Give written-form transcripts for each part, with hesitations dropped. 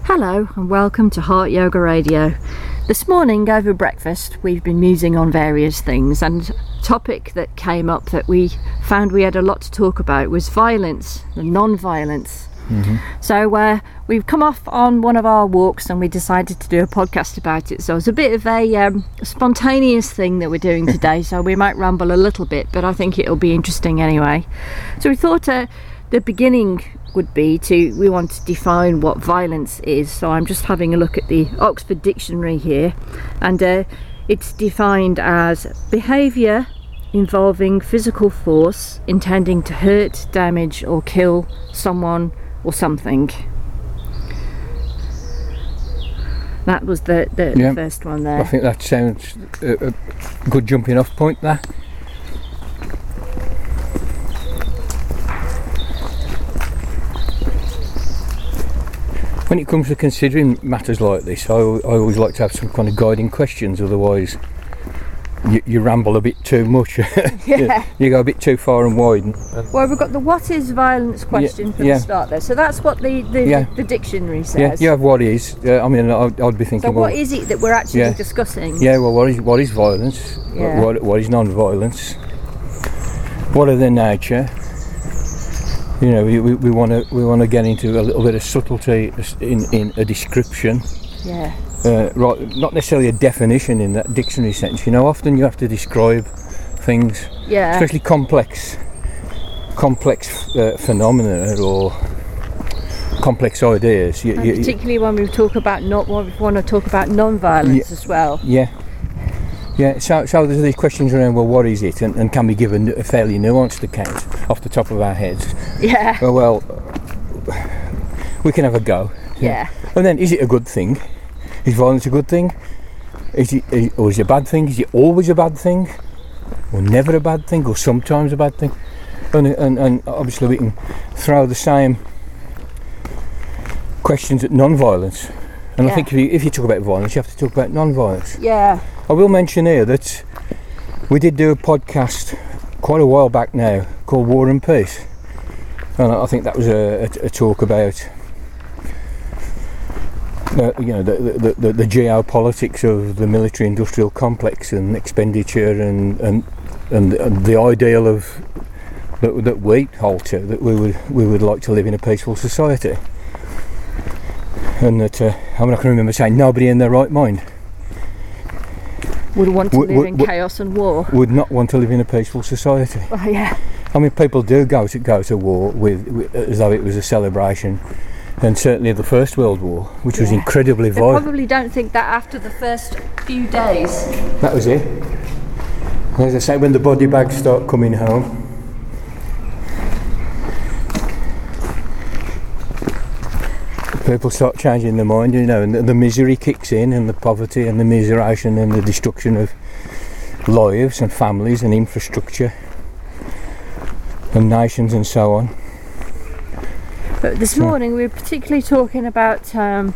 Hello and welcome to Heart Yoga Radio. This morning over breakfast we've been musing on various things, and a topic that came up that we found we had a lot to talk about was violence and non-violence. So we've come off on one of our walks and we decided to do a podcast about it, so it's a bit of a spontaneous thing that we're doing today, so we might ramble a little bit, but I think it'll be interesting anyway. So we thought the beginning would be we want to define what violence is. So I'm just having a look at the Oxford Dictionary here, and it's defined as behaviour involving physical force intending to hurt, damage or kill someone or something. That was the first one there. I think that sounds a good jumping off point there. When it comes to considering matters like this, I always like to have some kind of guiding questions, otherwise you ramble a bit too much. Yeah. You go a bit too far and wide. Well, we've got the what is violence question for the start there. So that's what the dictionary says. Yeah, what is? I mean, I'd be thinking. So what is it that we're actually discussing? Yeah, well, what is violence? Yeah. What is non-violence? What are their nature? You know, we want to get into a little bit of subtlety in a description. Yeah. Right, not necessarily a definition in that dictionary sense. You know, often you have to describe things, especially complex phenomena or complex ideas. Particularly when we talk about want to talk about non-violence as well. Yeah. So there's these questions around, well, what is it, and can we give a fairly nuanced account off the top of our heads? Yeah. Well, we can have a go. Yeah. And then, is it a good thing? Is violence a good thing? Is it a bad thing? Is it always a bad thing? Or never a bad thing? Or sometimes a bad thing? And obviously we can throw the same questions at non-violence. And I think if you talk about violence, you have to talk about non-violence. Yeah. I will mention here that we did do a podcast quite a while back now called War and Peace. And I think that was a talk about the geopolitics of the military-industrial complex and expenditure and the ideal of that we hold to, that we would like to live in a peaceful society, and that I'm not going to remember saying nobody in their right mind would want to live in chaos and war. Would not want to live in a peaceful society. Oh, yeah. I mean, people do go to war with as though it was a celebration. And certainly the First World War, which was incredibly violent. They probably don't think that after the first few days. That was it. As I say, when the body bags start coming home, people start changing their mind, you know, and the misery kicks in, and the poverty and the miseration and the destruction of lives and families and infrastructure and nations and so on. But this morning we were particularly talking about odd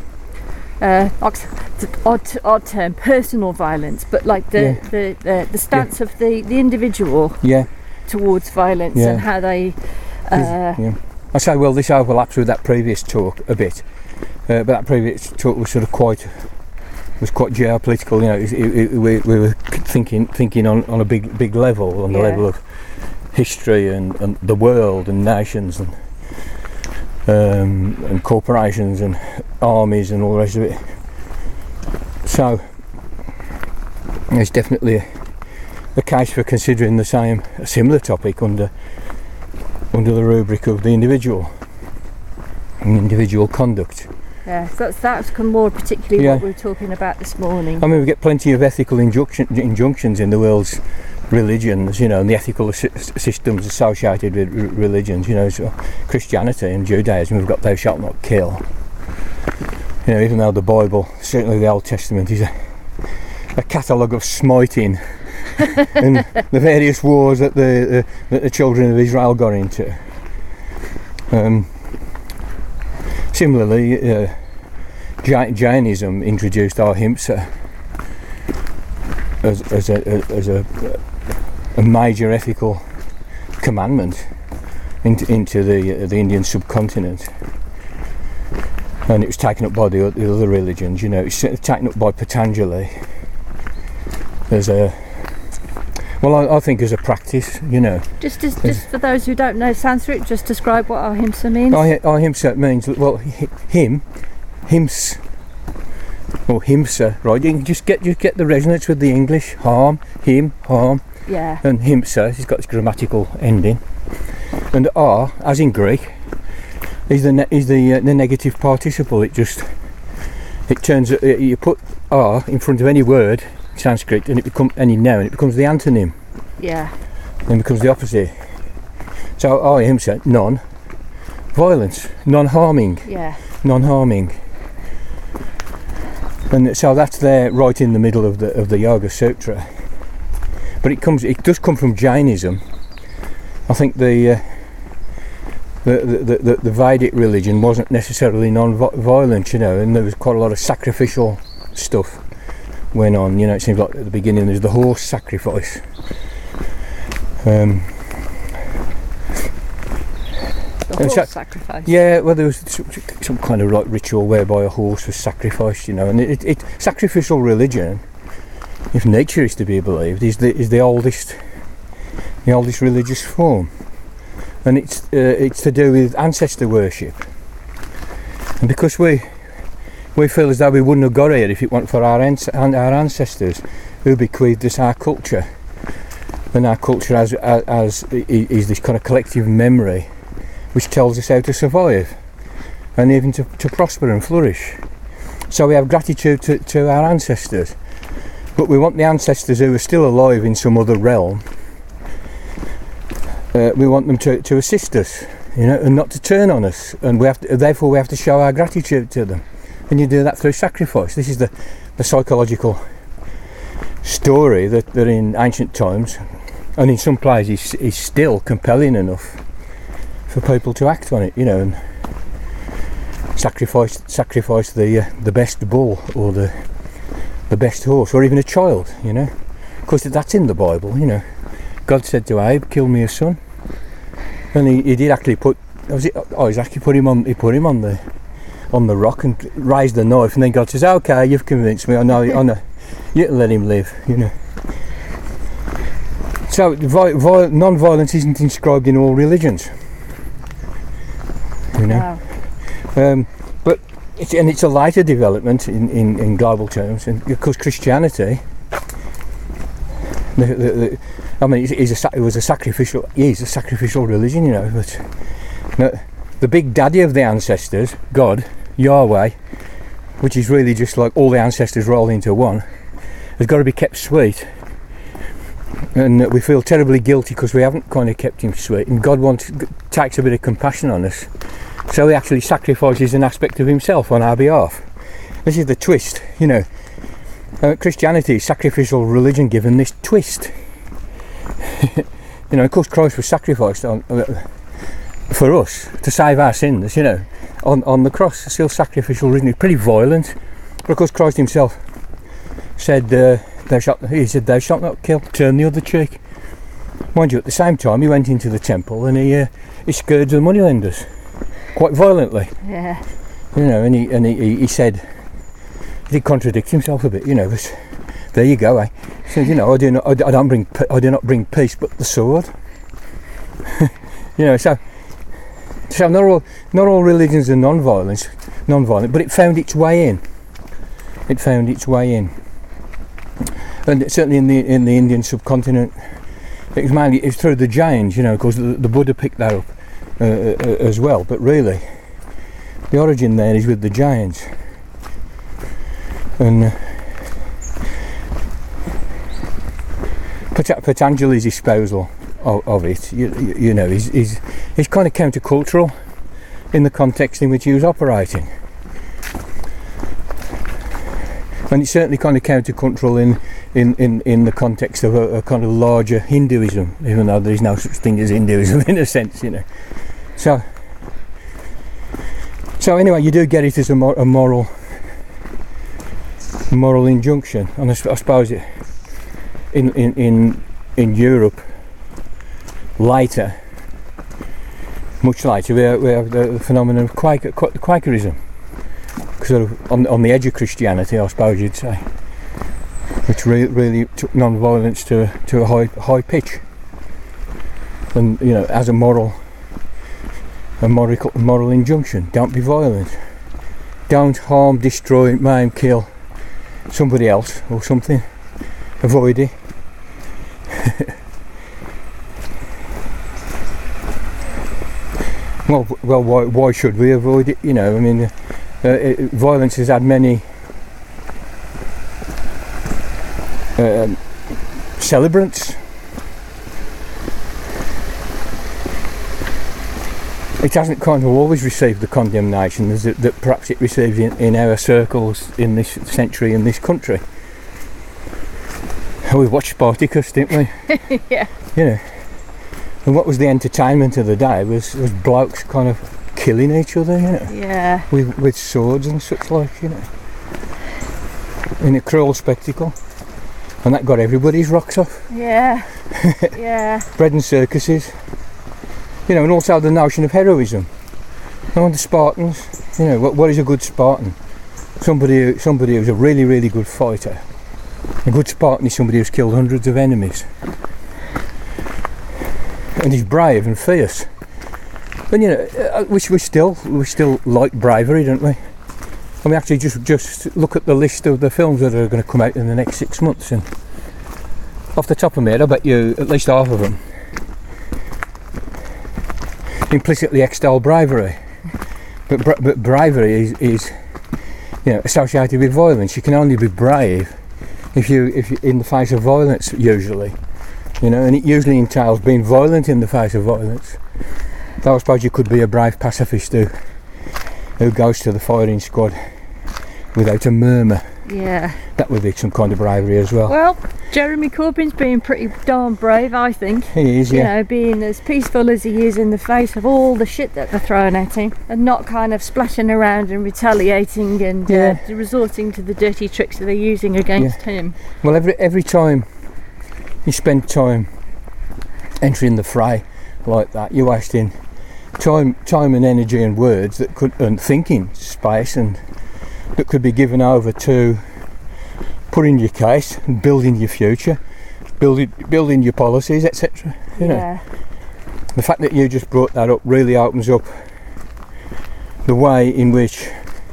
term, personal violence, but like the stance of the individual towards violence and how they. I say, well, this overlaps with that previous talk a bit, but that previous talk was sort of quite geopolitical. You know, we were thinking on a big level, on the level of history and the world and nations and corporations and armies and all the rest of it. So there's definitely a case for considering a similar topic under the rubric of the individual and individual conduct. Yeah, so that's more particularly what we were talking about this morning. I mean, we get plenty of ethical injunctions in the world's religions, you know, and the ethical systems associated with religions, you know. So Christianity and Judaism, we've got thou shalt not kill. You know, even though the Bible, certainly the Old Testament, is a catalogue of smiting and the various wars that the children of Israel got into. Similarly, Jainism introduced ahimsa as a major ethical commandment into the Indian subcontinent. and it was taken up by the other religions. You know, it's taken up by Patanjali as a, well, I think as a practice. You know, just for those who don't know Sanskrit, just describe what ahimsa means. Ahimsa means, well, hims, or himsa, right? You can just get the resonance with the English. Harm, harm. Yeah. And himsa, it's got its grammatical ending. And ar, as in Greek, is the negative participle. It turns. You put ar in front of any word, Sanskrit, and it becomes any noun. It becomes the antonym. Yeah. And it becomes the opposite. So ahimsa, non-violence, non-harming. Yeah. Non-harming. And so that's there, right in the middle of the Yoga Sutra. But it does come from Jainism. I think the Vedic religion wasn't necessarily non-violent, you know, and there was quite a lot of sacrificial stuff went on. You know, it seems like at the beginning there's the horse sacrifice. The horse sacrifice. Yeah, well, there was some kind of like ritual whereby a horse was sacrificed, you know, and it sacrificial religion, if nature is to be believed, is the oldest religious form, and it's to do with ancestor worship. And because we feel as though we wouldn't have got here if it weren't for our ancestors who bequeathed us our culture, and our culture as is this kind of collective memory which tells us how to survive and even to prosper and flourish. So we have gratitude to our ancestors. But we want the ancestors who are still alive in some other realm, we want them to assist us, you know, and not to turn on us. And therefore we have to show our gratitude to them. And you do that through sacrifice. This is the psychological story that in ancient times, and in some places is still compelling enough for people to act on it, you know, and sacrifice the best bull or the best horse, or even a child, you know. Of course, that's in the Bible, you know. God said to Abe, "Kill me a son," and he did actually put. He put him on the rock and raised the knife, and then God says, "Okay, you've convinced me. I know. You can let him live," you know. So non-violence isn't inscribed in all religions, you know. Wow. But it's a later development in global terms, and because Christianity, it was a sacrificial religion, you know. But the big daddy of the ancestors, God, Yahweh, which is really just like all the ancestors rolled into one, has got to be kept sweet. And we feel terribly guilty because we haven't kind of kept him sweet, and God takes a bit of compassion on us, so he actually sacrifices an aspect of himself on our behalf. This is the twist, you know. Christianity is sacrificial religion given this twist. You know, of course Christ was sacrificed for us to save our sins, you know, on the cross. It's still sacrificial religion. It's pretty violent, but of course Christ himself said, thou shalt not kill, turn the other cheek. Mind you, at the same time he went into the temple and he scourged the moneylenders quite violently. Yeah. You know, and he said, he did contradict himself a bit, you know. But there you go, eh? He said, you know, I do not bring peace but the sword. You know, so not all religions are non-violent, but it found its way in. And certainly in the Indian subcontinent, it was through the Jains, you know, because the Buddha picked that up as well. But really, the origin there is with the Jains. And Patanjali's espousal of it, you know, is kind of countercultural in the context in which he was operating. And it's certainly kind of countercultural in the context of a kind of larger Hinduism, even though there is no such thing as Hinduism in a sense, you know. So anyway, you do get it as a moral injunction, and I suppose in Europe later, much later, we have the phenomenon of Quakerism, sort of on the edge of Christianity, I suppose you'd say, which really took non-violence to a high pitch, and as a moral injunction: don't be violent, don't harm, destroy, maim, kill somebody else or something, avoid it. Well, why should we avoid it? I mean, violence has had many celebrants. It hasn't kind of always received the condemnation that perhaps it received in our circles in this century in this country. We watched Spartacus, didn't we? Yeah. And what was the entertainment of the day was blokes kind of killing each other, Yeah. with swords and such like, in a cruel spectacle, and that got everybody's rocks off. Yeah. Yeah. Bread and circuses, and also the notion of heroism. The Spartans, what is a good Spartan? Somebody who's a really, really good fighter. A good Spartan is somebody who's killed hundreds of enemies. And he's brave and fierce. And we still like bravery, don't we? And we actually just look at the list of the films that are going to come out in the next 6 months, and off the top of my head, I bet you at least half of them implicitly extol bravery. But bravery is associated with violence. You can only be brave if you in the face of violence, usually. And it usually entails being violent in the face of violence. Though I suppose you could be a brave pacifist who goes to the firing squad without a murmur. Yeah. That would be some kind of bravery as well. Well, Jeremy Corbyn's being pretty darn brave, I think. He is, yeah. Being as peaceful as he is in the face of all the shit that they're throwing at him, and not kind of splashing around and retaliating and resorting to the dirty tricks that they're using against him. Well, every time you spend time entering the fray like that, you're wasting time and energy and words and thinking space and that could be given over to putting your case and building your future, building your policies, etc. The fact that you just brought that up really opens up the way in which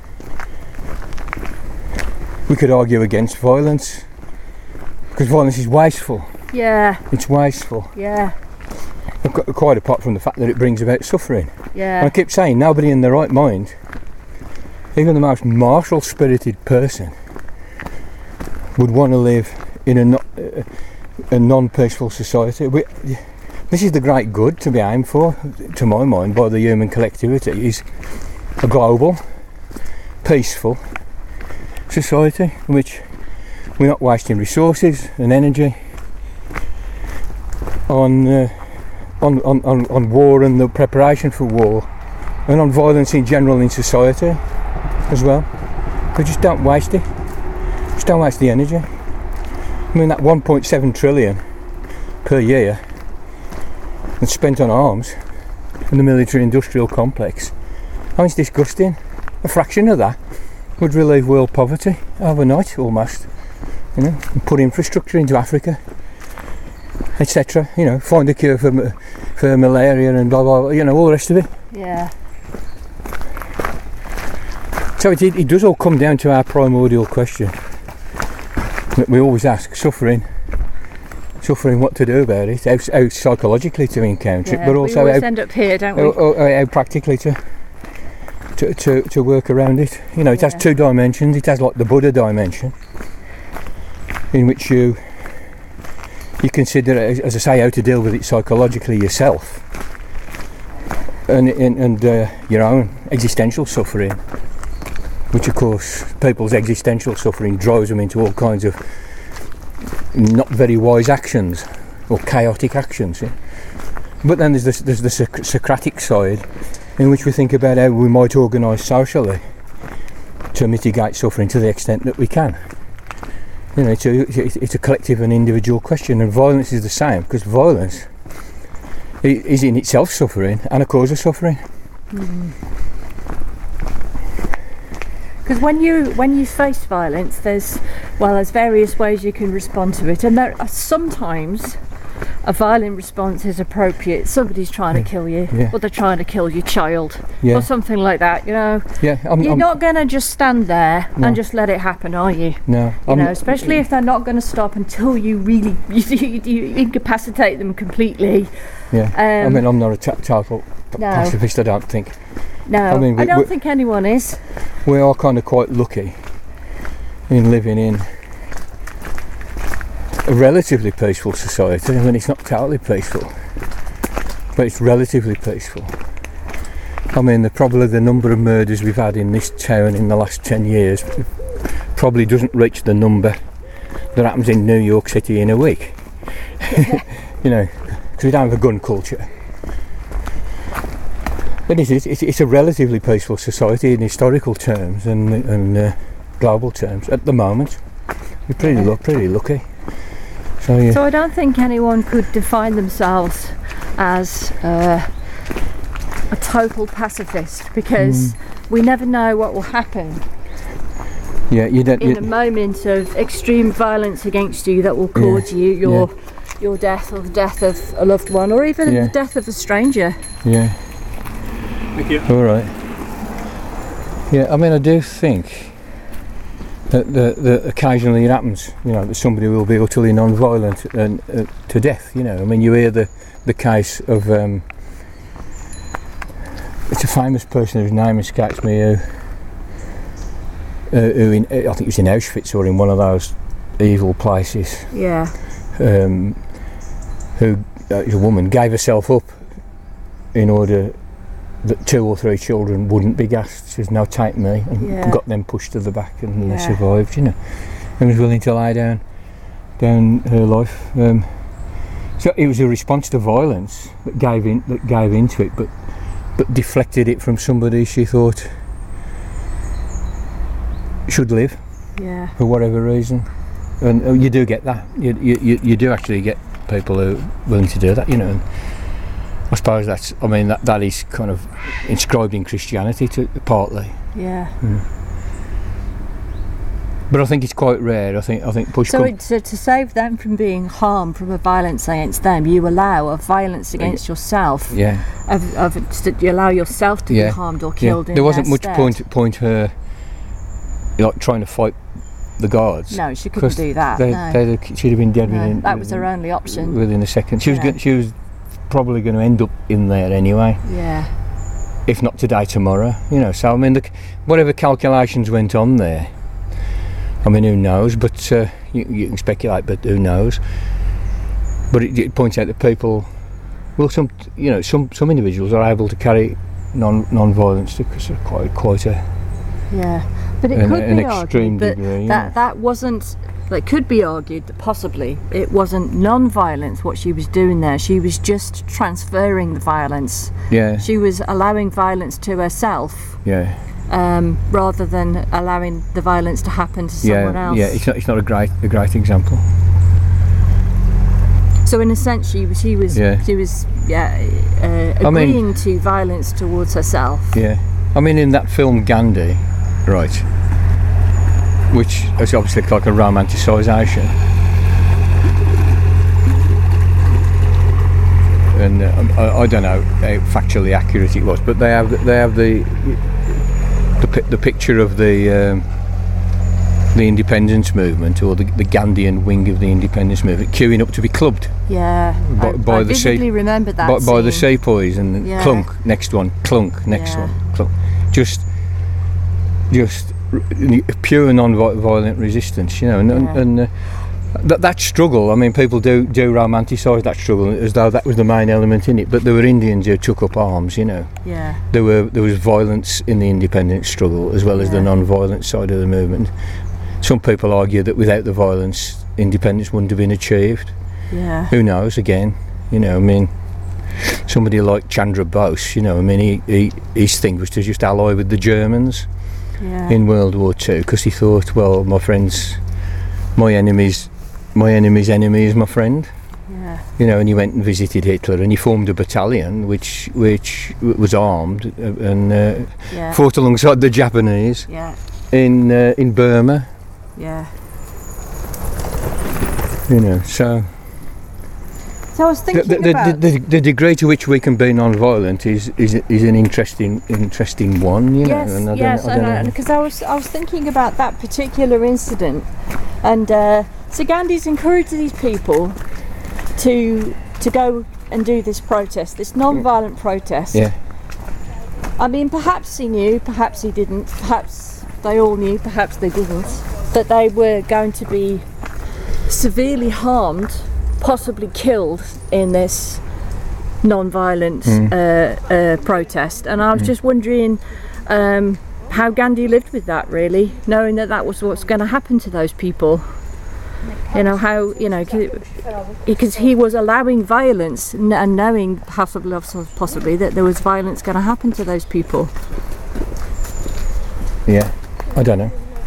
we could argue against violence, because violence is wasteful. Yeah. It's wasteful. Yeah. Quite apart from the fact that it brings about suffering. Yeah. And I keep saying, nobody in their right mind, even the most martial spirited person, would want to live in a non-peaceful society. This is the great good to be aimed for, to my mind, by the human collectivity, is a global, peaceful society in which we're not wasting resources and energy on war and the preparation for war, and on violence in general in society as well. We just don't waste it. Just don't waste the energy. I mean, that 1.7 trillion per year that's spent on arms in the military-industrial complex, it's disgusting. A fraction of that would relieve world poverty overnight, almost. And put infrastructure into Africa, etc. Find a cure for malaria and blah blah. All the rest of it. Yeah. So it does all come down to our primordial question that we always ask: suffering. What to do about it? How psychologically to encounter it, but also we always end up here, don't we? How practically to work around it. It has two dimensions. It has like the Buddha dimension, in which you consider, as I say, how to deal with it psychologically yourself, and your own existential suffering, which of course people's existential suffering drives them into all kinds of not very wise actions or chaotic actions. But then there's the Socratic side, in which we think about how we might organise socially to mitigate suffering to the extent that we can. It's a collective and individual question, and violence is the same, because violence is in itself suffering and a cause of suffering. Because when you face violence, there's various ways you can respond to it, and there are sometimes a violent response is appropriate. Somebody's trying to kill you, or they're trying to kill your child, or something like that. You know, you're not going to just stand there and just let it happen, are you? No, especially if they're not going to stop until you really you incapacitate them completely. Yeah, I mean, I'm not a total pacifist, I don't think. No, I mean, I don't think anyone is. We are kind of quite lucky in living in a relatively peaceful society. I mean, it's not totally peaceful, but it's relatively peaceful. I mean, probably the number of murders we've had in this town in the last 10 years probably doesn't reach the number that happens in New York City in a week. You know, because we don't have a gun culture. But it's a relatively peaceful society in historical terms and global terms at the moment. We're pretty lucky. So I don't think anyone could define themselves as a total pacifist, because we never know what will happen. Yeah, in a moment of extreme violence against you that will cause your death, or the death of a loved one, or even the death of a stranger. Yeah. Thank you. All right. Yeah, I mean, I do think that occasionally it happens, you know, that somebody will be utterly non-violent and to death. You know, I mean, you hear the case of it's a famous person whose name escapes me, who I think it was in Auschwitz or in one of those evil places. Yeah. Who a woman gave herself up in order that 2 or 3 children wouldn't be gassed. She says, "No, take me," and got them pushed to the back, and they survived. You know, and was willing to lay down her life. So it was a response to violence that gave into it, but deflected it from somebody she thought should live, for whatever reason. And you do get that. You do actually get people who are willing to do that. You know. And I suppose that is kind of inscribed in Christianity partly. Yeah. But I think it's quite rare. I think push. So to save them from being harmed from a violence against them, you allow a violence against yourself. Yeah. You allow yourself to be harmed or killed. There wasn't much point her like trying to fight the guards. No, she couldn't do that. She'd have been dead within. That was her only option. Within a second, she was probably going to end up in there anyway. Yeah. If not today, tomorrow. You know. So I mean, whatever calculations went on there. I mean, who knows? But you can speculate. But who knows? But it points out that people, well, some individuals are able to carry non-violence to quite a. Yeah, but it could be extreme argued degree, that wasn't. It could be argued that possibly it wasn't non-violence what she was doing there. She was just transferring the violence. Yeah. She was allowing violence to herself. Yeah. Rather than allowing the violence to happen to someone else. Yeah, it's not a great example. So in a sense, she was agreeing to violence towards herself. Yeah, I mean, in that film Gandhi, right, which is obviously like a romanticisation, and I don't know how factually accurate it was, but they have the picture of the independence movement, or the Gandhian wing of the independence movement, queuing up to be clubbed. Yeah, I vividly remember that by the sepoys, and clunk, next one, clunk, next one, clunk. Just pure non-violent resistance, you know, and that struggle. I mean, people do romanticise that struggle as though that was the main element in it. But there were Indians who took up arms, you know. Yeah. There was violence in the independence struggle as well as the non-violent side of the movement. Some people argue that without the violence, independence wouldn't have been achieved. Yeah. Who knows? Again, you know. I mean, somebody like Chandra Bose, you know. I mean, his thing was to just ally with the Germans in World War II, because he thought, well, my enemy's enemy is my friend. Yeah. You know, and he went and visited Hitler, and he formed a battalion which was armed and fought alongside the Japanese. Yeah. in Burma, Yeah. you know. So So I was thinking about... the degree to which we can be non-violent is an interesting one, you know. Yes, And I yes, don't know. because I was thinking about that particular incident, and so Gandhi's encouraged these people to go and do this protest, this non-violent protest. Yeah. I mean, perhaps he knew, perhaps he didn't, perhaps they all knew, perhaps they didn't, that they were going to be severely harmed, possibly killed in this non-violent protest. And I was just wondering how Gandhi lived with that, really, knowing that that was what's going to happen to those people. You know, how, you know, because he was allowing violence and knowing possibly that there was violence going to happen to those people. Yeah, I don't know.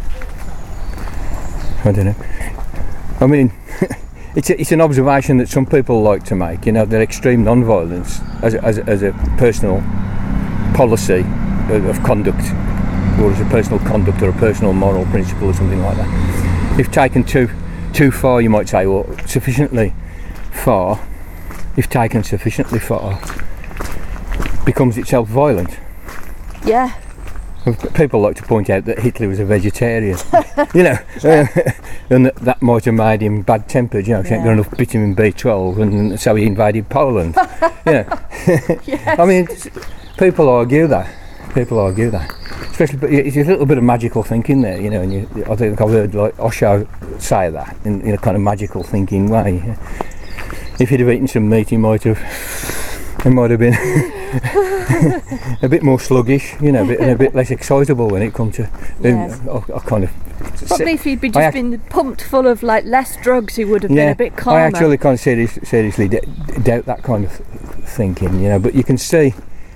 I mean, it's an observation that some people like to make, you know, that extreme non-violence as a personal policy of conduct, or as a personal conduct or a personal moral principle or something like that. If taken too far, you might say, or sufficiently far, if taken sufficiently far, becomes itself violent. Yeah. People like to point out that Hitler was a vegetarian, you know, and that might have made him bad-tempered, you know, got enough vitamin B12, and so he invaded Poland. You know. Yes. I mean, people argue that. Especially, but it's a little bit of magical thinking there, you know. And I think I've heard like Osho say that in a kind of magical thinking way. If he'd have eaten some meat, he might have been a bit more sluggish, you know, and a bit less excitable when it comes to. Yes. I kind of. Probably if he'd been pumped full of like less drugs, he would have been a bit calmer. I actually kind of seriously doubt that kind of thinking, you know. But you can see.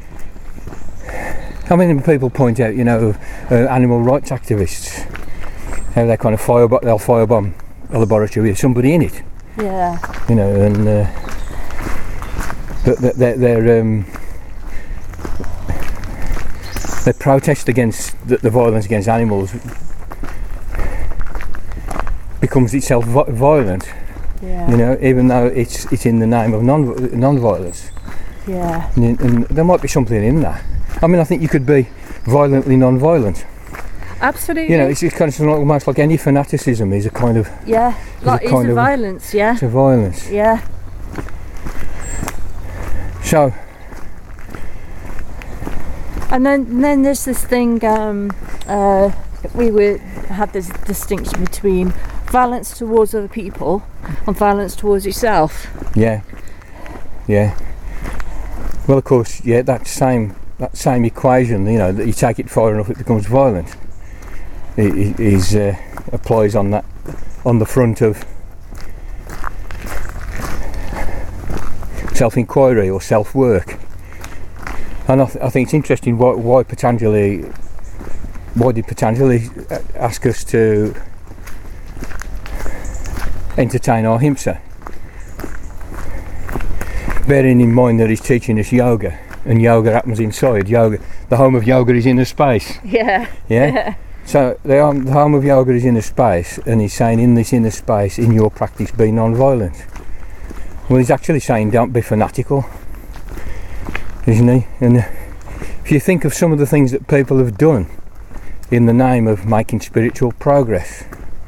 How many people point out, you know, animal rights activists, how they kind of they'll firebomb a laboratory with somebody in it. Yeah. You know, and their protest against the violence against animals becomes itself violent. Yeah. You know, even though it's in the name of non-violence. Yeah. And there might be something in that. I mean, I think you could be violently non-violent. Absolutely. You know, it's kind of almost like any fanaticism is a kind of... Yeah, like it's a violence, yeah. It's a violence. Yeah. So... And then there's this thing, had this distinction between violence towards other people and violence towards yourself. Yeah. Well, of course, yeah, that same equation, you know, that you take it far enough it becomes violent, applies on the front of self-inquiry or self-work. And I think it's interesting why did Patanjali ask us to entertain our ahimsa, bearing in mind that he's teaching us yoga. And yoga happens inside. The home of yoga is inner space. Yeah. So the home of yoga is inner space, and he's saying in this inner space, in your practice, be non-violent. Well, he's actually saying don't be fanatical, isn't he? And if you think of some of the things that people have done in the name of making spiritual progress,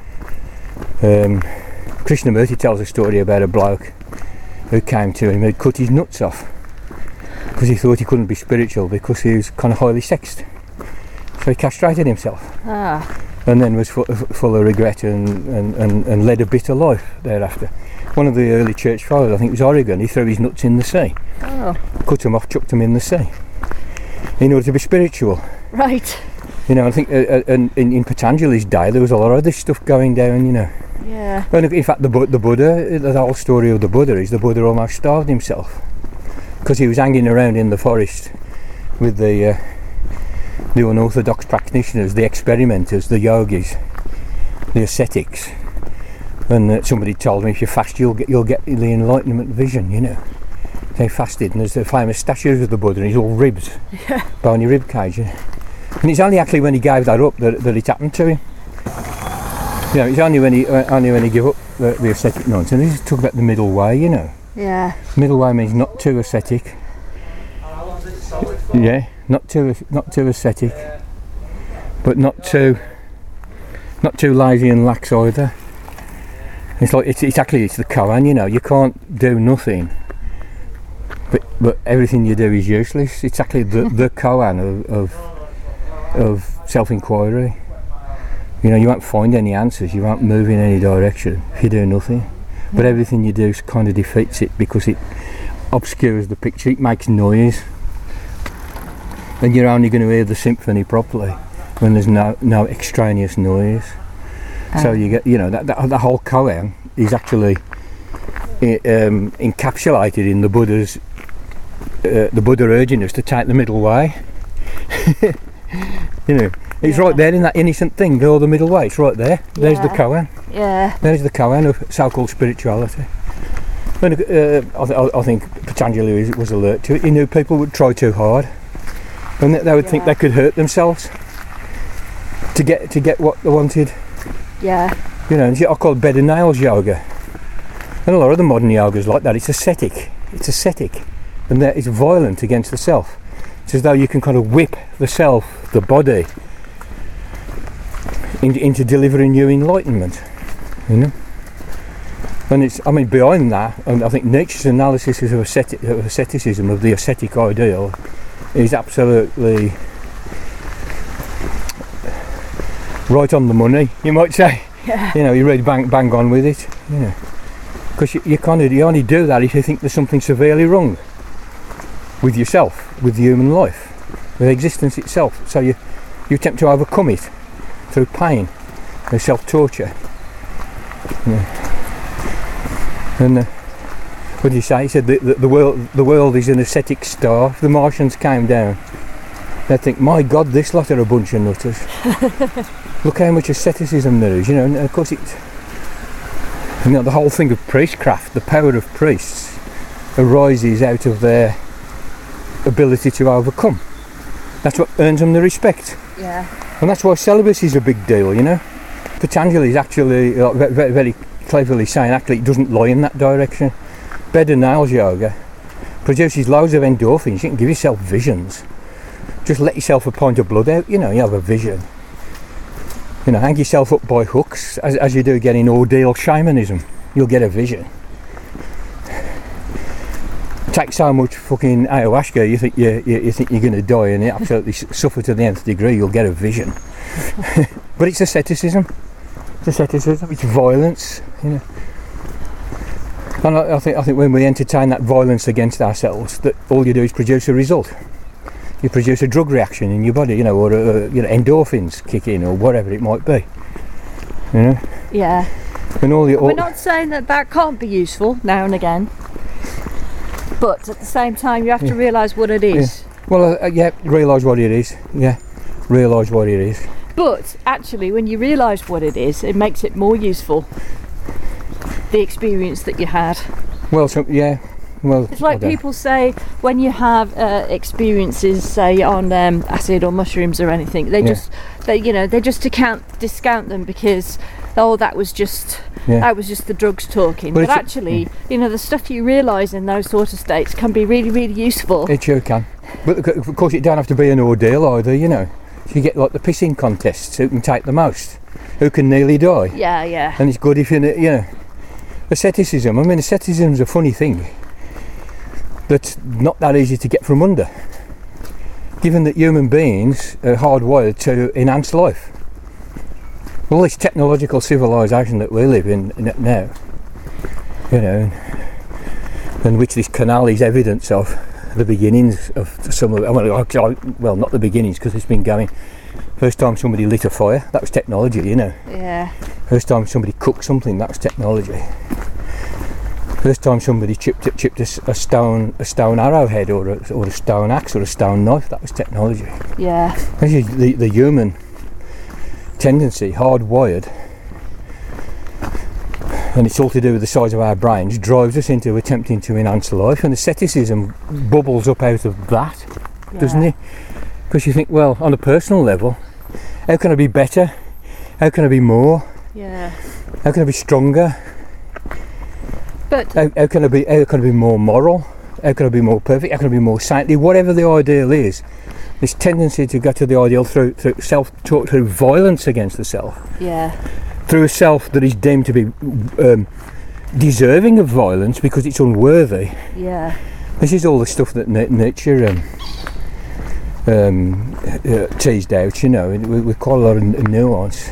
Krishnamurti tells a story about a bloke who came to him who'd cut his nuts off because he thought he couldn't be spiritual because he was kind of highly sexed. So he castrated himself. And then was full of regret and led a bitter life thereafter. One of the early church fathers, I think it was Origen, he threw his nuts in the sea. Cut them off, chucked them in the sea in order to be spiritual. Right. You know, I think in Patanjali's day there was a lot of this stuff going down, you know. Yeah. And in fact the Buddha, the whole story of the Buddha is the Buddha almost starved himself because he was hanging around in the forest with the unorthodox practitioners, the experimenters, the yogis, the ascetics. And somebody told me if you fast you'll get the enlightenment vision, you know. They fasted, and there's the famous statues of the Buddha and he's all ribs, bony rib cage. And it's only actually when he gave that up that it happened to him. You know, it's only when he gave up the ascetic nonsense. And he's talking about the middle way, you know. Yeah. Middle way means not too ascetic. Yeah, not too ascetic, but not too lazy and lax either. It's like it's the koan, you know. You can't do nothing, but everything you do is useless. It's actually the koan of self-inquiry. You know, you won't find any answers. You won't move in any direction if you do nothing. But everything you do kind of defeats it because it obscures the picture. It makes noise. And you're only going to hear the symphony properly when there's no extraneous noise. So you get, you know, that whole koan is actually encapsulated in the Buddha's the Buddha urging us to take the middle way. You know, it's right there in that innocent thing. Go the middle way. It's right there. There's the koan. Yeah. There's the koan of so-called spirituality. And I think Patanjali was alert to it. He knew people would try too hard. And they would think they could hurt themselves to get what they wanted. Yeah. You know, I call it bed and nails yoga. And a lot of the modern yoga's like that. It's ascetic. And it's violent against the self. It's as though you can kind of whip the self, the body, into delivering you enlightenment. You know? And behind that, and I think Nietzsche's analysis of asceticism, of the ascetic ideal, is absolutely right on the money, you might say. Yeah. You know, you really bang on with it. You know, because you only do that if you think there's something severely wrong with yourself, with human life, with existence itself. So you attempt to overcome it through pain, through self-torture. Yeah. And what did he say? He said the world is an ascetic star. If the Martians came down, they'd think, my God, this lot are a bunch of nutters. Look how much asceticism there is, you know. And of course, the whole thing of priestcraft, the power of priests, arises out of their ability to overcome. That's what earns them the respect. Yeah. And that's why celibacy is a big deal, you know. Patanjali is actually very, very cleverly saying actually it doesn't lie in that direction. Bed and nails yoga produces loads of endorphins. You can give yourself visions. Just let yourself a pint of blood out, you know, you have a vision. You know, hang yourself up by hooks as you do get in ordeal shamanism. You'll get a vision. Take so much fucking ayahuasca, you think you're going to die, and you absolutely suffer to the nth degree. You'll get a vision. But it's asceticism. It's violence, you know. And I think when we entertain that violence against ourselves, that all you do is produce a result. You produce a drug reaction in your body, you know, or endorphins kick in, or whatever it might be. You know. Yeah. And we're not saying that can't be useful now and again, but at the same time, you have to realise what it is. Yeah. Well, realise what it is. Yeah, realise what it is. But actually, when you realise what it is, it makes it more useful. The experience that you had. Well, it's like people say when you have experiences, say on acid or mushrooms or anything, they just discount them because that was just the drugs talking. But actually, you know, the stuff you realise in those sort of states can be really, really useful. It sure can. But of course, it don't have to be an ordeal either. You know, you get like the pissing contests. Who can take the most? Who can nearly die? Yeah. And it's good if you know. Asceticism. I mean, asceticism is a funny thing that's not that easy to get from under, given that human beings are hardwired to enhance life. All this technological civilization that we live in now, you know, and which this canal is evidence of the beginnings of some of it. Well, not the beginnings, because it's been going. First time somebody lit a fire, that was technology, you know. Yeah. First time somebody cooked something, that was technology. First time somebody chipped a stone arrowhead or a stone axe or a stone knife, that was technology. Yeah. The human tendency, hardwired, and it's all to do with the size of our brains, drives us into attempting to enhance life, and asceticism bubbles up out of that, doesn't it? Because you think, well, on a personal level, how can I be better? How can I be more? Yeah. How can I be stronger? But How can I be more moral? How can I be more perfect? How can I be more saintly? Whatever the ideal is, this tendency to go to the ideal through self-talk, through violence against the self, yeah, through a self that is deemed to be deserving of violence because it's unworthy. yeah, This is all the stuff that Nietzsche teased out, you know, with quite a lot of nuance.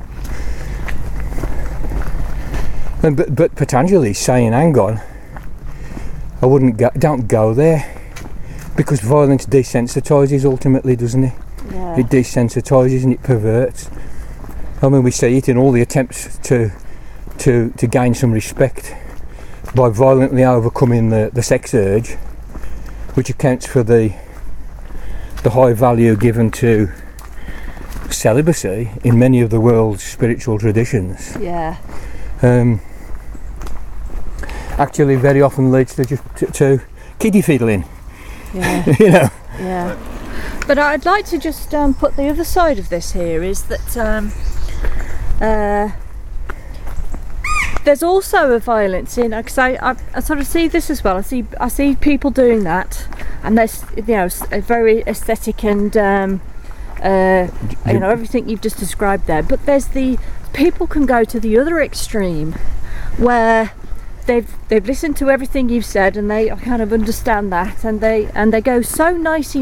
But Patanjali's saying, hang on, don't go there, because violence desensitises ultimately, doesn't it? yeah. It desensitises and it perverts. I mean, we see it in all the attempts to gain some respect by violently overcoming the sex urge, which accounts for the high value given to celibacy in many of the world's spiritual traditions. Yeah. Actually very often leads to kiddie fiddling. Yeah. You know. Yeah. But I'd like to just put the other side of this here is that there's also a violence in, because I sort of see this as well. I see people doing that, and there's, you know, a very aesthetic and you know, everything you've just described there. But there's the people can go to the other extreme where they've listened to everything you've said and they kind of understand that, and they go so nicey,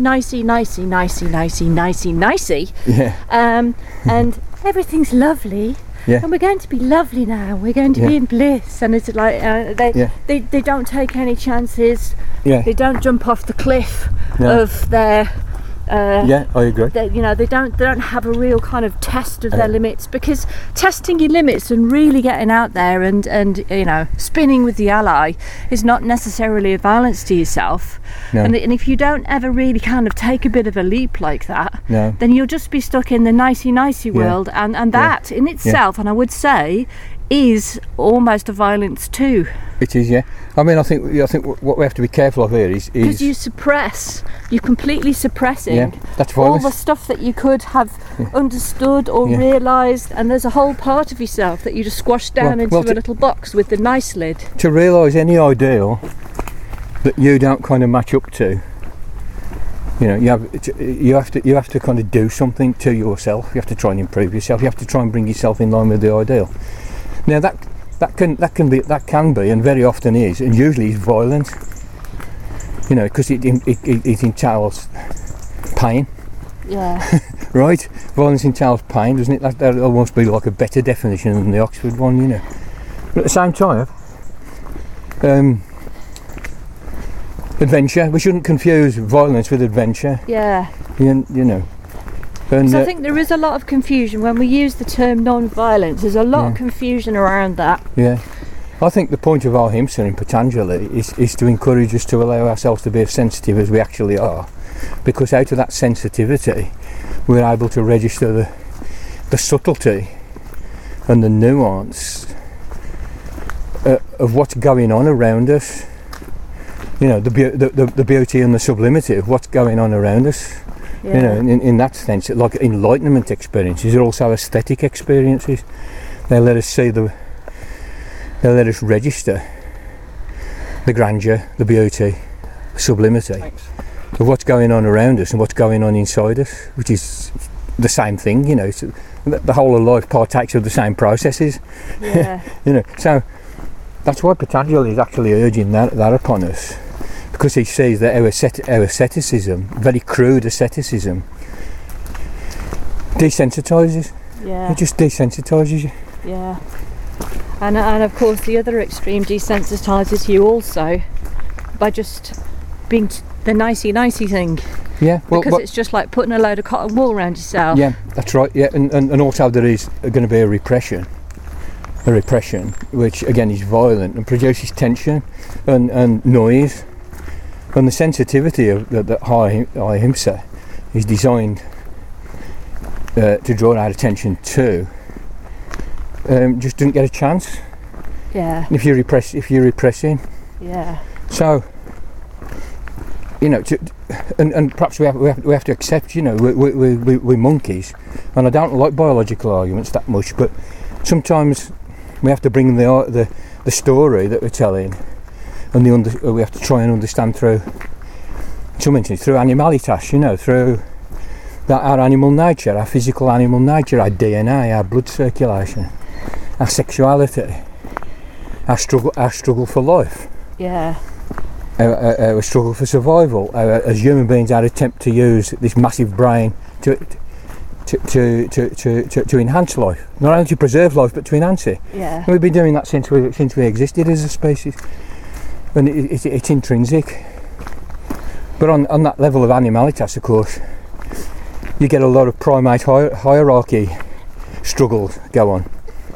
Yeah. and everything's lovely. Yeah. And we're going to be lovely now. We're going to be in bliss, and it's like they don't take any chances. Yeah. They don't jump off the cliff No. of their. Yeah, I agree. You know, they don't have a real kind of test of their limits, because testing your limits and really getting out there and you know, spinning with the ally is not necessarily a violence to yourself. No. And if you don't ever really kind of take a bit of a leap like that, No. then you'll just be stuck in the nicey world, and that in itself, and I would say, is almost a violence too. It is, yeah. I mean, I think what we have to be careful of here is Because you're completely suppressing that's all violence. the stuff that you could have understood or realised, and there's a whole part of yourself that you just squash down into a little box with the nice lid. To realise any ideal that you don't kind of match up to, you know, you have to kind of do something to yourself. You have to try and improve yourself. You have to try and bring yourself in line with the ideal. Now that can be and very often is, and usually is violent, you know, because it entails pain. Yeah. Right? Violence entails pain, doesn't it? That almost be like a better definition than the Oxford one, you know. But at the same time, adventure, we shouldn't confuse violence with adventure. Yeah. You know. And, So I think there is a lot of confusion when we use the term non-violence. There's a lot of confusion around that. Yeah. I think the point of Ahimsa in Patanjali is to encourage us to allow ourselves to be as sensitive as we actually are, because out of that sensitivity we're able to register the subtlety and the nuance of what's going on around us. You know, the beauty and the sublimity of what's going on around us. Yeah. You know, in that sense, like enlightenment experiences are also aesthetic experiences. They let us see they let us register the grandeur, the beauty, the sublimity of what's going on around us and what's going on inside us, which is the same thing, you know. So the whole of life partakes of the same processes. Yeah. You know, so that's why Patanjali is actually urging that upon us, because he sees that our asceticism, very crude asceticism, desensitises. Yeah. It just desensitises you. Yeah. And of course the other extreme desensitises you also by just being the nicey thing. Yeah, well, Because it's just like putting a load of cotton wool around yourself. yeah, that's right. Yeah, and also there is going to be a repression, which again is violent and produces tension and noise. And the sensitivity of that Ahimsa is designed to draw our attention to, just didn't get a chance. Yeah. If you're repressing. Yeah. So and perhaps we have to accept, we're monkeys, and I don't like biological arguments that much, but sometimes we have to bring the story that we're telling, and we have to try and understand through animalitas, through our animal nature, our physical animal nature, our DNA, our blood circulation, our sexuality, our struggle for life. Yeah. Our struggle for survival, as human beings, our attempt to use this massive brain to enhance life, not only to preserve life but to enhance it. Yeah. And we've been doing that since we existed as a species, and it's intrinsic. But on that level of animalitas, of course, you get a lot of primate hierarchy struggles go on.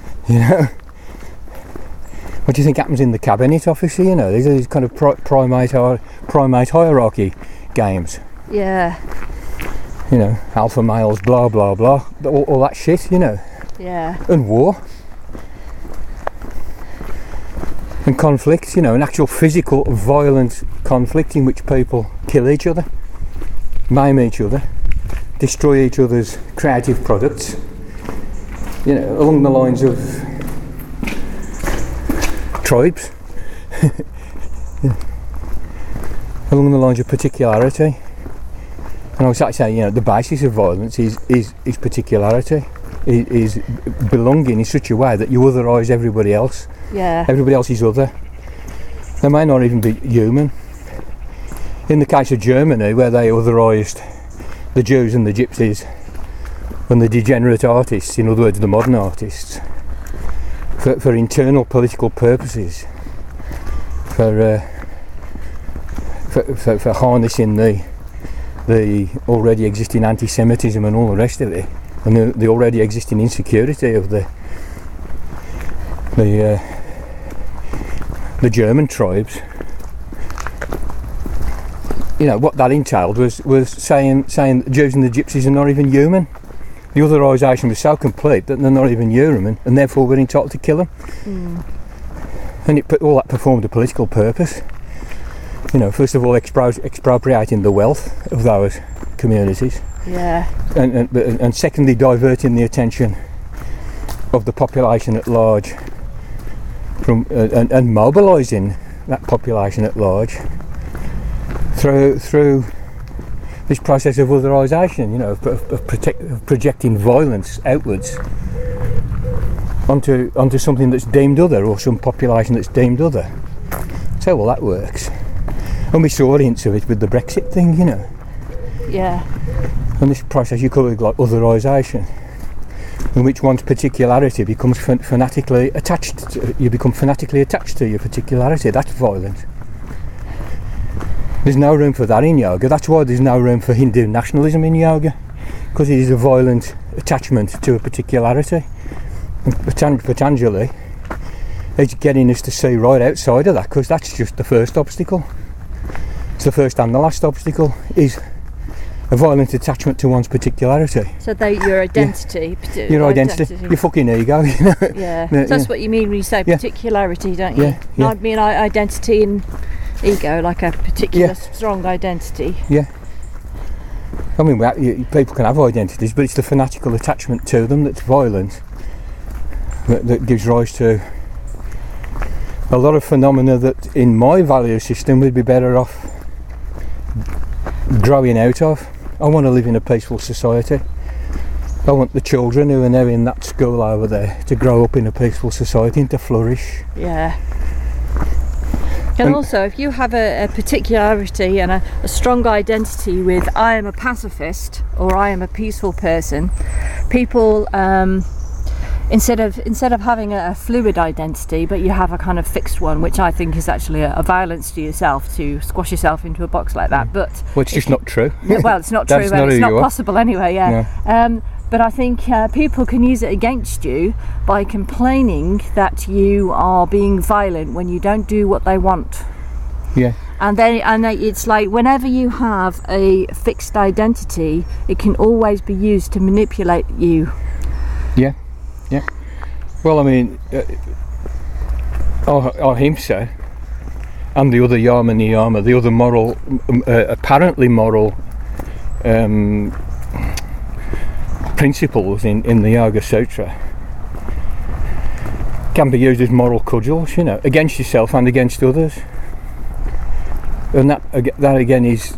What do you think happens in the cabinet office? These are these kind of primate hierarchy games. Yeah. Alpha males, blah blah blah, all that shit. Yeah. And war. And conflict. An actual physical, violent conflict in which people kill each other, maim each other, destroy each other's creative products. Along the lines of tribes, along the lines of particularity. And I was like saying, the basis of violence is particularity, is belonging in such a way that you otherise everybody else. Yeah. Everybody else is other. They may not even be human. In the case of Germany, where they otherised the Jews and the Gypsies and the degenerate artists, in other words, the modern artists, for internal political purposes, for harnessing the already existing anti-Semitism and all the rest of it, and the already existing insecurity of the German tribes. What that entailed was saying the Jews and the Gypsies are not even human. The otherisation was so complete that they're not even human, and therefore we're entitled to kill them. Mm. And all that performed a political purpose. First of all, expropriating the wealth of those communities. Yeah. And secondly, diverting the attention of the population at large from and mobilising that population at large through this process of otherisation, of projecting violence outwards onto something that's deemed other, or some population that's deemed other. So well, that works. And we saw hints of it with the Brexit thing, Yeah. And this process, you call it like otherisation, in which one's particularity becomes fanatically attached. You become fanatically attached to your particularity. That's violent. There's no room for that in yoga. That's why there's no room for Hindu nationalism in yoga, because it is a violent attachment to a particularity. And Patanjali is getting us to see right outside of that, because that's just the first obstacle. It's the first and the last obstacle, is a violent attachment to one's particularity. So your identity. Yeah. Your identity, your fucking ego. Yeah. So that's what you mean when you say particularity, don't you? Yeah. I mean identity and ego, like a particular strong identity. Yeah. I mean, people can have identities, but it's the fanatical attachment to them that's violent, that gives rise to a lot of phenomena that, in my value system, we'd be better off growing out of. I want to live in a peaceful society. I want the children who are now in that school over there to grow up in a peaceful society and to flourish. Yeah. And also, if you have a particularity and a strong identity with I am a pacifist or I am a peaceful person, people instead of having a fluid identity, but you have a kind of fixed one, which I think is actually a violence to yourself to squash yourself into a box like that. But it's just not true. Well, it's not true, and it's not possible anyway. Yeah. But I think people can use it against you by complaining that you are being violent when you don't do what they want. Yeah. And it's like whenever you have a fixed identity, it can always be used to manipulate you. Yeah. Yeah. Well, I mean, ahimsa and the other yama niyama, the other moral, apparently moral principles in the Yoga Sutra can be used as moral cudgels, you know, against yourself and against others. And that again is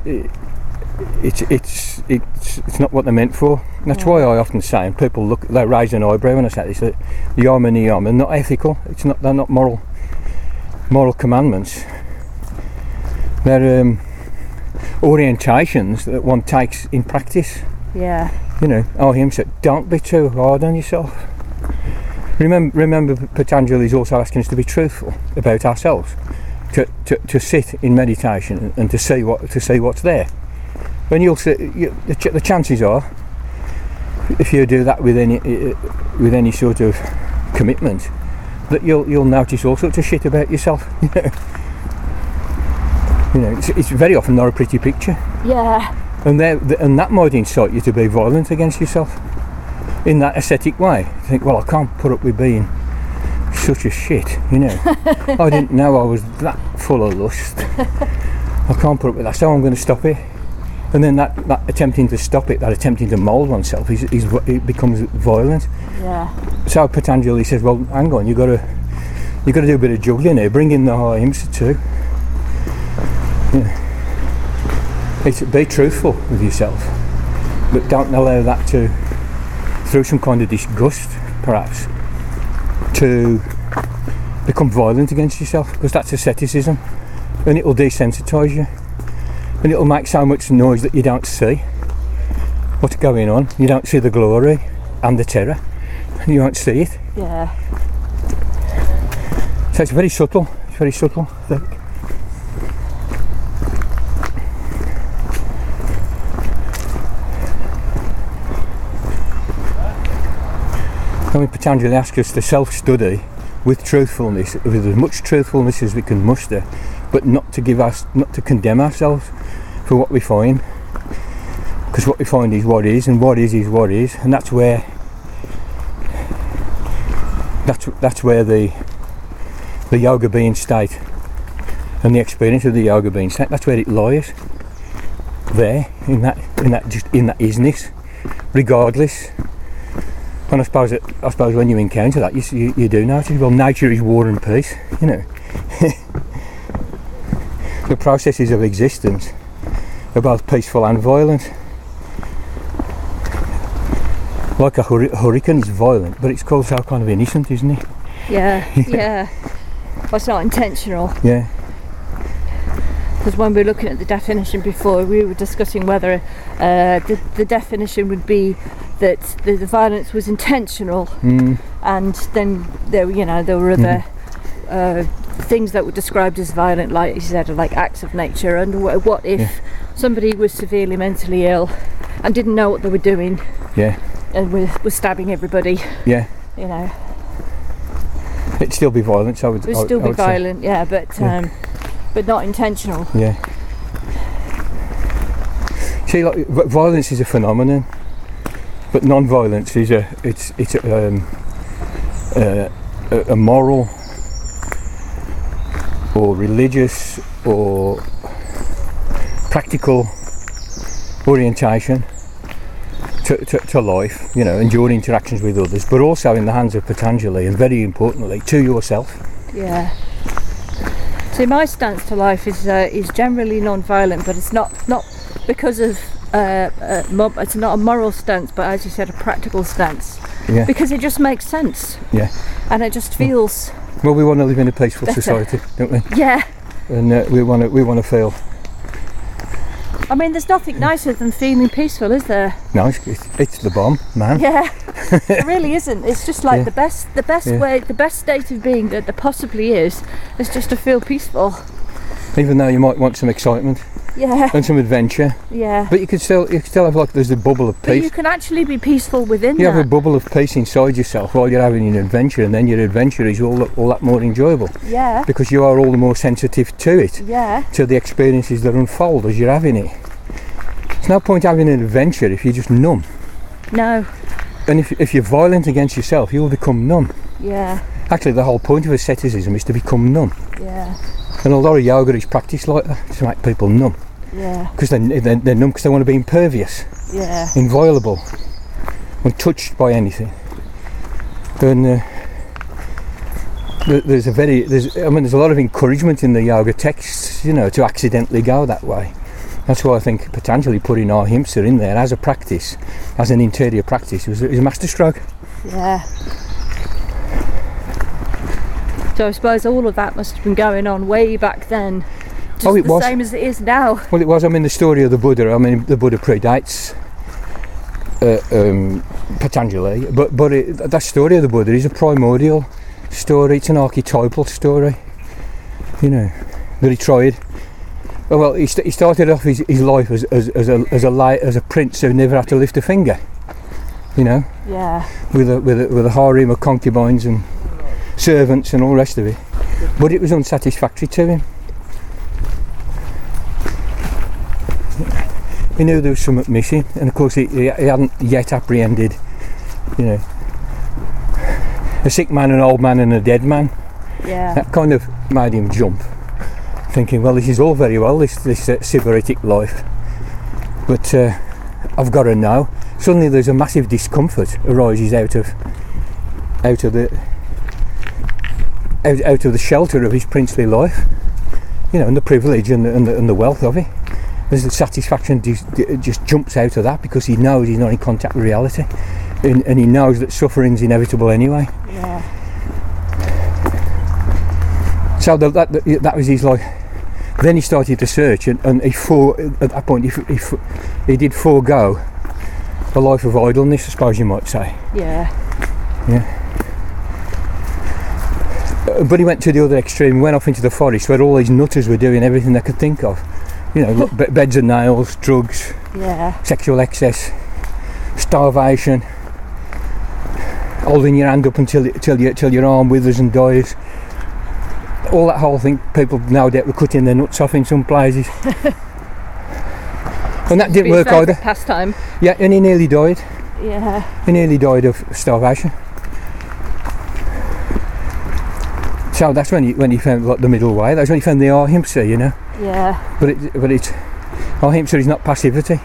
it's not what they're meant for. And that's why I often say, and people they raise an eyebrow when I say this, that the yama niyama are not ethical. They're not moral commandments. They're orientations that one takes in practice. Yeah. You know, ahimsa, don't be too hard on yourself. Remember Patanjali is also asking us to be truthful about ourselves, to sit in meditation and to see what's there. And you'll see, the chances are, if you do that with any sort of commitment, that you'll notice all sorts of shit about yourself. You know, it's very often not a pretty picture. Yeah. And that might incite you to be violent against yourself in that ascetic way. You think, well, I can't put up with being such a shit, you know. I didn't know I was that full of lust. I can't put up with that, so I'm going to stop it. And then that attempting to stop it, that attempting to mould oneself, it becomes violent. Yeah. So Patanjali says, well, hang on, you've got to do a bit of juggling here. Bring in the ahimsa too. Yeah. Be truthful with yourself, but don't allow that to, through some kind of disgust, perhaps, to become violent against yourself, because that's asceticism, and it will desensitise you, and it will make so much noise that you don't see what's going on. You don't see the glory and the terror, and you won't see it. Yeah. So it's very subtle. It's very subtle. I mean, Patanjali asks us to self-study with truthfulness, with as much truthfulness as we can muster, but not to condemn ourselves for what we find, because what we find is what is, and what is what is, and that's where the yoga being state and the experience of the yoga being state, that's where it lies, there in that isness, regardless. And I suppose when you encounter that, you do notice, well, nature is war and peace, you know. The processes of existence are both peaceful and violent. Like a hurricane is violent, but it's called so kind of innocent, isn't it? Yeah, yeah. Well, it's not intentional. Yeah. Because when we were looking at the definition before, we were discussing whether the definition would be that the violence was intentional, and then there were other things that were described as violent, like you said, like acts of nature. And what if somebody was severely mentally ill and didn't know what they were doing, and was stabbing everybody? Yeah, you know, it'd still be violent. So it would still be violent, but not intentional. Yeah. See, like, violence is a phenomenon, but non-violence is a moral or religious or practical orientation to life, you know, and your interactions with others, but also in the hands of Patanjali, and very importantly to yourself. Yeah. So my stance to life is generally non-violent, but it's not because of it's not a moral stance, but as you said, a practical stance. Yeah. Because it just makes sense. Yeah. And it just feels. Well, we want to live in a peaceful society, don't we? Yeah. And we want to feel. I mean, there's nothing nicer than feeling peaceful, is there? No, it's the bomb, man. Yeah. It really isn't. It's just like the best way, the best state of being that there possibly is just to feel peaceful. Even though you might want some excitement. Yeah. And some adventure. Yeah. But you can still have, like, there's a bubble of peace. But you can actually be peaceful within that. You have a bubble of peace inside yourself while you're having an adventure, and then your adventure is all that more enjoyable. Yeah. Because you are all the more sensitive to it. Yeah. To the experiences that unfold as you're having it. There's no point having an adventure if you're just numb. No. And if you're violent against yourself, you will become numb. Yeah. Actually, the whole point of asceticism is to become numb. Yeah. And a lot of yoga is practiced like that, to make people numb. Yeah. Because they're numb because they want to be impervious, Yeah. inviolable, untouched by anything. And there's a lot of encouragement in the yoga texts, to accidentally go that way. That's why I think potentially putting ahimsa in there as a practice, as an interior practice, is a masterstroke. Yeah. So I suppose all of that must have been going on way back then. Just it was. Same as it is now. Well, it was. The story of the Buddha. The Buddha predates Patanjali, but that story of the Buddha is a primordial story. It's an archetypal story, that he tried. Well, he started off his life as a prince who never had to lift a finger, Yeah. with a harem of concubines and servants and all the rest of it. But it was unsatisfactory to him. He knew there was something missing, and of course he hadn't yet apprehended, a sick man, an old man and a dead man. Yeah. That kind of made him jump, thinking, well, this is all very well, this sybaritic life, but I've got to know. Suddenly there's a massive discomfort arises out of the shelter of his princely life, and the privilege and the wealth of it. There's the satisfaction just jumps out of that, because he knows he's not in contact with reality, and he knows that suffering's inevitable anyway. Yeah. So that was his life. Then he started to search, and at that point he did forego a life of idleness, I suppose you might say. Yeah. Yeah. But he went to the other extreme. He went off into the forest where all these nutters were doing everything they could think of. Beds and nails, drugs, Yeah. sexual excess, starvation, holding your hand up until your arm withers and dies. All that whole thing, people nowadays were cutting their nuts off in some places. And that didn't work either. Pastime. Yeah, and he nearly died. Yeah. He nearly died of starvation. So that's when he found the middle way. That's when he found the ahimsa, Yeah. But ahimsa is not passivity.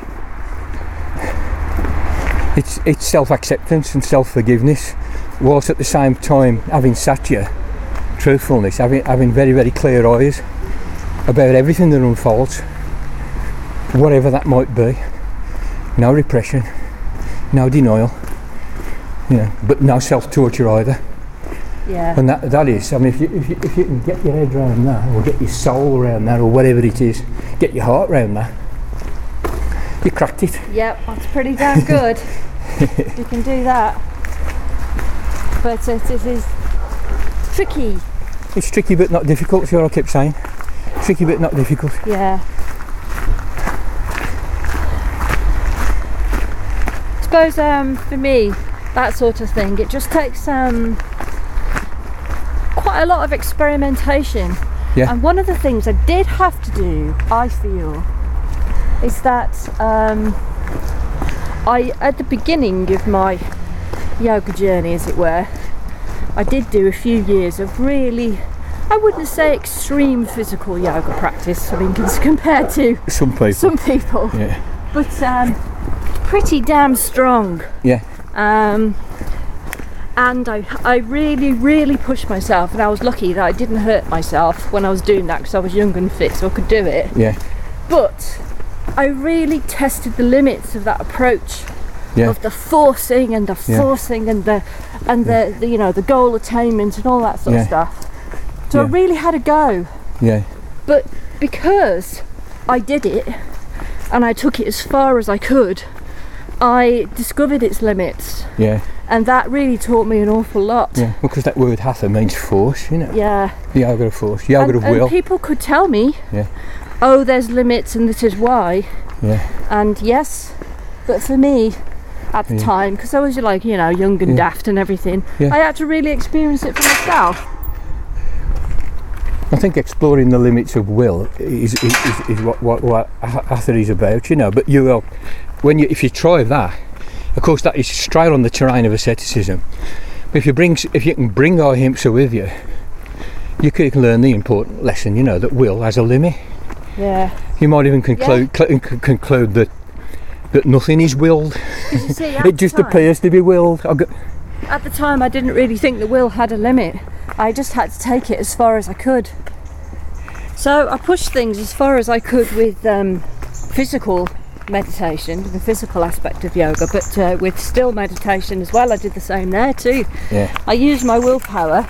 It's self-acceptance and self-forgiveness, whilst at the same time having satya, truthfulness, having very, very clear eyes about everything that unfolds, whatever that might be. No repression, no denial, but no self-torture either. Yeah. And that is, if you can get your head around that, or get your soul around that, or whatever it is, get your heart around that, you cracked it. Yep, that's pretty damn good. You can do that. But it is tricky. It's tricky but not difficult, is what I kept saying. Tricky but not difficult. Yeah. I suppose for me, that sort of thing, it just takes quite a lot of experimentation. Yeah. And one of the things I did have to do, I feel, is that I, at the beginning of my yoga journey, as it were, I did do a few years of really, I wouldn't say extreme physical yoga practice, compared to Some people. Yeah. But pretty damn strong. Yeah. And I really, really pushed myself, and I was lucky that I didn't hurt myself when I was doing that, because I was young and fit, so I could do it. Yeah. But I really tested the limits of that approach, Yeah. of the forcing and the forcing and the goal attainment and all that sort of stuff. So I really had a go. Yeah. But because I did it and I took it as far as I could, I discovered its limits. Yeah. And that really taught me an awful lot. Yeah. Because that word hatha means force, Yeah. Yoga of force, yoga of will. And people could tell me, Yeah. oh, there's limits and this is why. Yeah. And yes, but for me, at the time, because I was young and daft and everything, I had to really experience it for myself. I think exploring the limits of will is what hatha is about, But you will, if you try that, of course, that is straight on the terrain of asceticism. If you can bring ahimsa with you, you can learn the important lesson, you know, that will has a limit. Yeah. You might even conclude that nothing is willed. You see, It just appears to be willed. At the time, I didn't really think the will had a limit. I just had to take it as far as I could. So I pushed things as far as I could with physical meditation, the physical aspect of yoga, but with still meditation as well. I did the same there too. Yeah. I used my willpower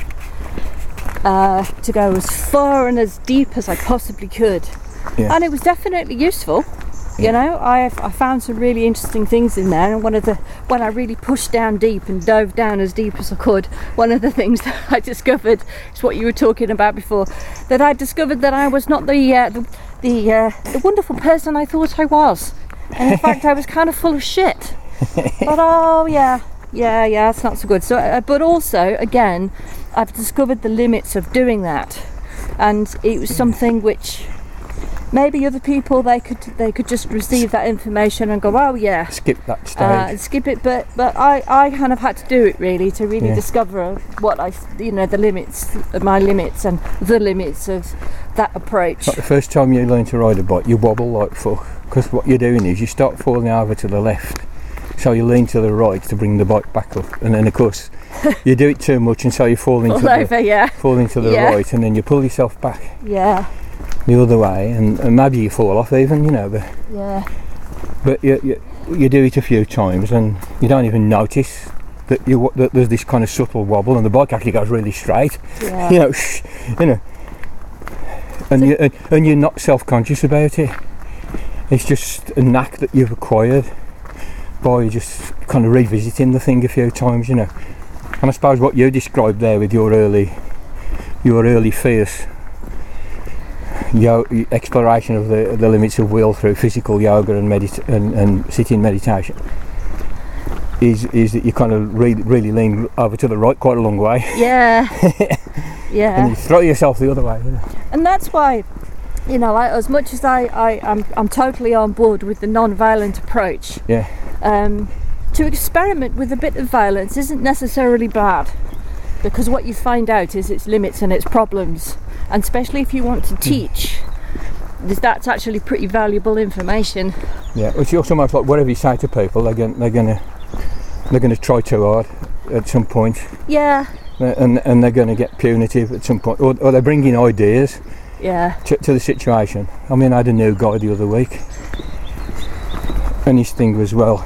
to go as far and as deep as I possibly could. Yeah. And it was definitely useful. You know, I found some really interesting things in there, and when I really pushed down deep and dove down as deep as I could, one of the things that I discovered is what you were talking about before, that I discovered that I was not the wonderful person I thought I was, and in fact I was kind of full of shit. But oh yeah, that's not so good. So, but also again, I've discovered the limits of doing that, and it was something which maybe other people they could just receive that information and go, oh yeah, skip that stage, skip it. But I kind of had to do it really to really discover what the limits, my limits, and the limits of that approach. Like the first time you learn to ride a bike, you wobble like fuck, because what you're doing is you start falling over to the left, so you lean to the right to bring the bike back up, and then of course you do it too much, and so you fall into the right, and then you pull yourself back. Yeah. The other way, and maybe you fall off even, you know, but you do it a few times and you don't even notice that there's this kind of subtle wobble, and the bike actually goes really straight. You know, and you're not self-conscious about it. It's just a knack that you've acquired by just kind of revisiting the thing a few times, you know. And I suppose what you described there with your early fierce exploration of the limits of will through physical yoga and sitting meditation is that you kind of really lean over to the right quite a long way. Yeah. And you throw yourself the other way, you know. And that's why, you know, as much as I'm totally on board with the non-violent approach. Yeah. To experiment with a bit of violence isn't necessarily bad, because what you find out is its limits and its problems. And especially if you want to teach, that's actually pretty valuable information. Yeah, it's also almost like whatever you say to people, they're gonna try too hard at some point. Yeah. And they're gonna get punitive at some point, or they're bringing ideas. Yeah. To the situation. I mean, I had a new guy the other week, and his thing was, well,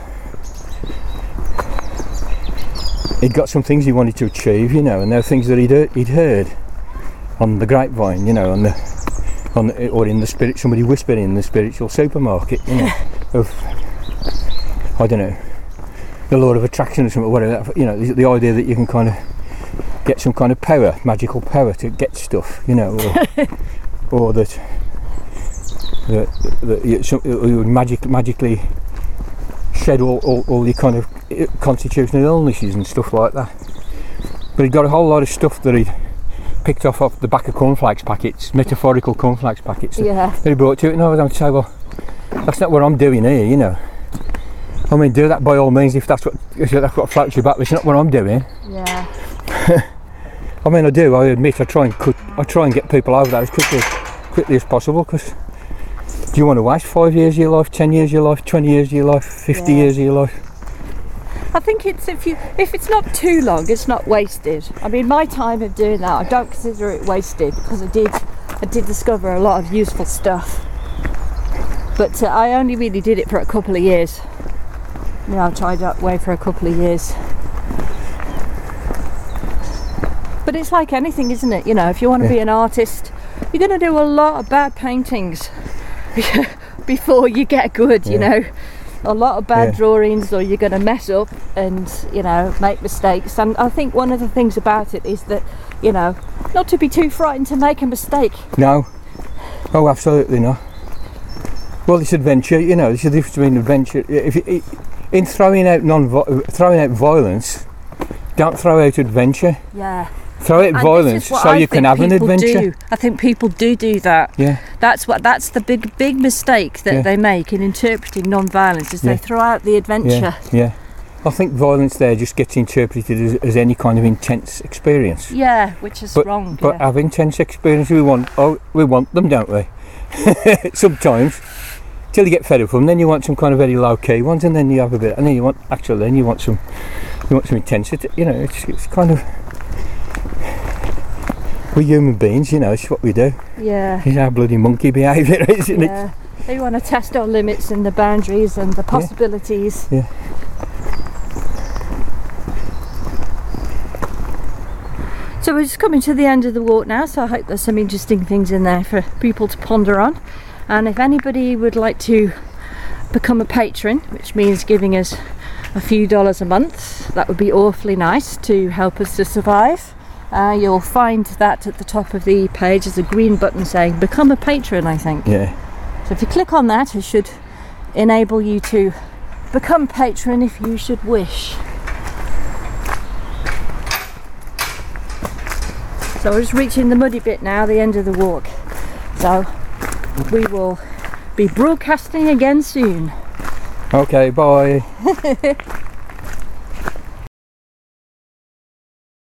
he'd got some things he wanted to achieve, you know, and there were things that he'd heard on the grapevine, you know, or in the spirit, somebody whispering in the spiritual supermarket, you know, of, I don't know, the law of attraction or something, whatever, you know, the idea that you can kind of get some kind of power, magical power to get stuff, you know, or that you would magically shed all the kind of constitutional illnesses and stuff like that. But he'd got a whole lot of stuff that he'd picked off the back of cornflakes packets, metaphorical cornflakes packets that he brought to it, and I was going to say, well, that's not what I'm doing here, you know. I mean, do that by all means if that's what floats your boat, but it's not what I'm doing. Yeah. I mean, I admit I try and get people over that as quickly as possible, because do you want to waste 5 years of your life, 10 years of your life, 20 years of your life, 50 years of your life? I think it's if it's not too long, it's not wasted. I mean, my time of doing that, I don't consider it wasted, because I did discover a lot of useful stuff. But I only really did it for a couple of years. You know, I tried that way for a couple of years. But it's like anything, isn't it? You know, if you want to be an artist, you're going to do a lot of bad paintings before you get good, you know. A lot of bad drawings, or you're going to mess up and, you know, make mistakes. And I think one of the things about it is that, you know, not to be too frightened to make a mistake. No. Oh, absolutely not. Well, it's adventure, you know. There's a difference between adventure. In throwing out violence, don't throw out adventure. Yeah. Throw out violence so you can have an adventure. I think people do that. Yeah. That's the big mistake that they make in interpreting non-violence, is they throw out the adventure. Yeah. I think violence there just gets interpreted as any kind of intense experience. Yeah, which is wrong. But have intense experience we want them, don't we? Sometimes, till you get fed up with them, then you want some kind of very low key ones, and then you have a bit, and then you want some intensity. You know, it's kind of, we're human beings, you know. It's what we do. Yeah. It's our bloody monkey behaviour, isn't it? Yeah. They want to test our limits and the boundaries and the possibilities. Yeah. So we're just coming to the end of the walk now, so I hope there's some interesting things in there for people to ponder on. And if anybody would like to become a patron, which means giving us a few dollars a month, that would be awfully nice to help us to survive. You'll find that at the top of the page is a green button saying become a patron, I think. Yeah. So if you click on that, it should enable you to become patron if you should wish. So we're just reaching the muddy bit now, the end of the walk. So we will be broadcasting again soon. Okay, bye.